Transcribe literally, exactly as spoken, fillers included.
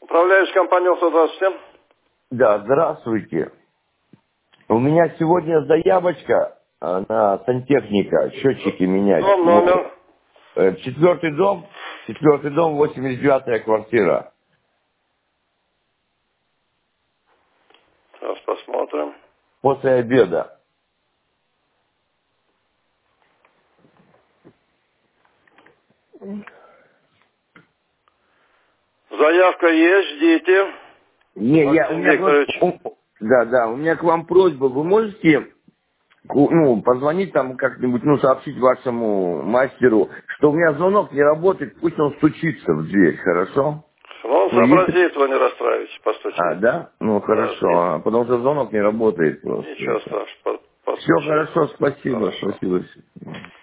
Управляющая компания сто двадцать семь. Да, здравствуйте. У меня сегодня заявочка а, на сантехника, счетчики менять. Дом, номер. Э, Четвертый дом, четвертый дом, восемьдесят девятая квартира. Сейчас посмотрим. После обеда. Заявка есть, ждите. Не, я, у Максим меня к вам, Викторович. у- да, да, у меня к вам просьба, вы можете, ку- ну, позвонить там как-нибудь, ну, сообщить вашему мастеру, что у меня звонок не работает, пусть он стучится в дверь, хорошо? Ну, он Ну, если... сообразит, вы не расстраивайтесь, А, постучит. да? Ну, Да, хорошо, здесь. а, потому что звонок не работает просто. Ничего страшного, по- Все постучит. хорошо, спасибо, Хорошо. спасибо.